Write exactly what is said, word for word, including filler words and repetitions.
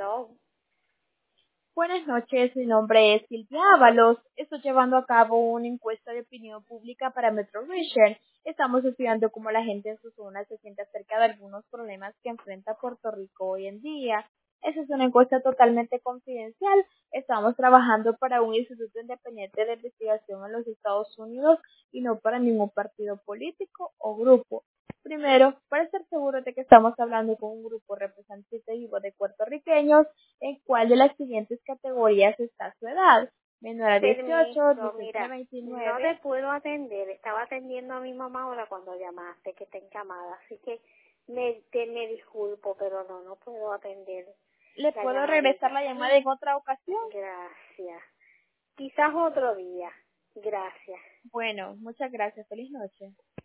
Hello. Buenas noches, mi nombre es Silvia Ábalos. Estoy llevando a cabo una encuesta de opinión pública para Metro Region. Estamos estudiando cómo la gente en su zona se siente acerca de algunos problemas que enfrenta Puerto Rico hoy en día. Esa es una encuesta totalmente confidencial. Estamos trabajando para un instituto independiente de investigación en los Estados Unidos y no para ningún partido político o grupo. Primero, para estar seguros de que estamos hablando con un grupo representativo de puertorriqueños, ¿en cuál de las siguientes categorías está su edad? Menor a dieciocho, Permiso, dieciocho a mira, no te veintinueve. puedo atender. Estaba atendiendo a mi mamá ahora cuando llamaste, que está en llamada. Así que me, te, me disculpo, pero no, no puedo atender ¿Le la puedo regresar llamadita. la llamada en otra ocasión? Gracias. Quizás otro día. Gracias. Bueno, muchas gracias. Feliz noche.